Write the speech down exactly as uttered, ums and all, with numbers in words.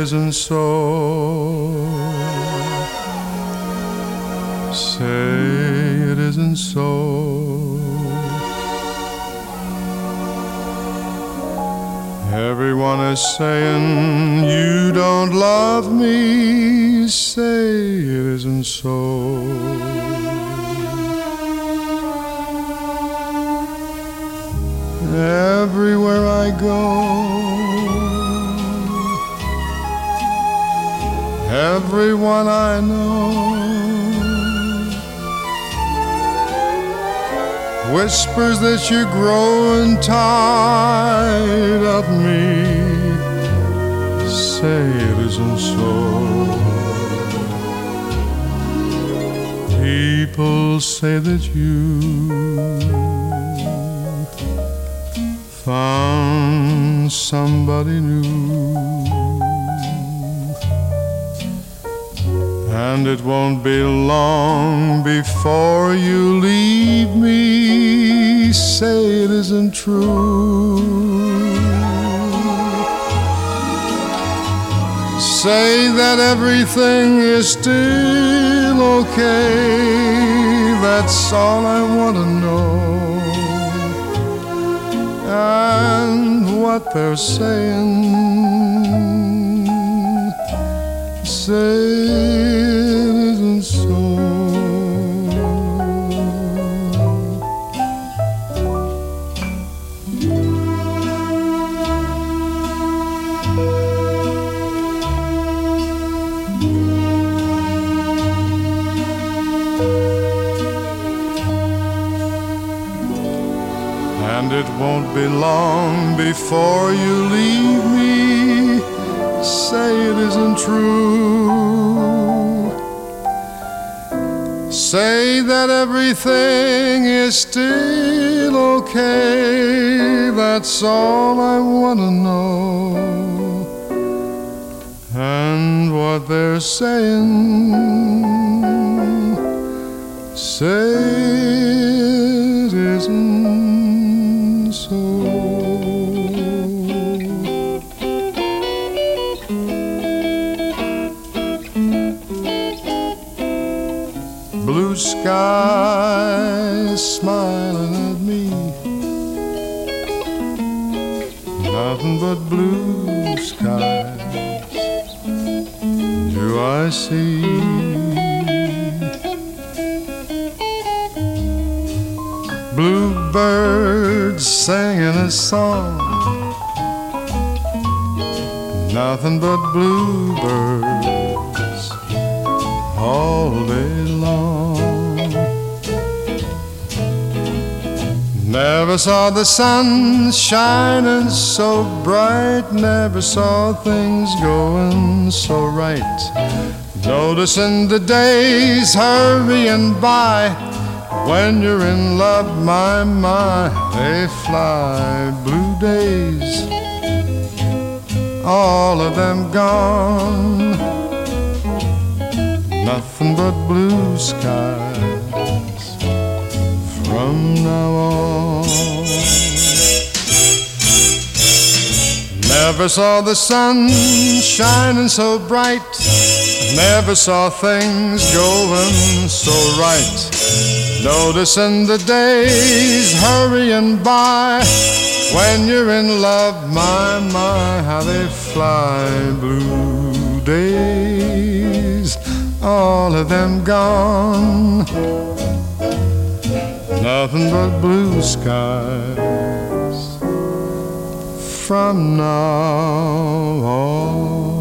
isn't so. Say it isn't so. Everyone is saying you don't love me. Say it isn't so. Everywhere I go, everyone I know whispers that you're growing tired of me. Say it isn't so. People say that you found somebody new, and it won't be long before you leave me. Say it isn't true. Say that everything is still okay. That's all I want to know. And what they're saying, say it isn't so. And it won't be long before you leave me. Say it isn't true. Say that everything is still okay. That's all I want to know. And what they're saying, say it isn't so. Blue skies smiling at me, nothing but blue skies do I see. Bluebirds singing a song, nothing but bluebirds all day long. Never saw the sun shining so bright, never saw things going so right. Noticing the days hurrying by, when you're in love, my, my, they fly. Blue days, all of them gone, nothing but blue skies from now on. Never saw the sun shining so bright, never saw things going so right. Noticing the days hurrying by, when you're in love, my, my, how they fly. Blue days, all of them gone, nothing but blue skies from now on.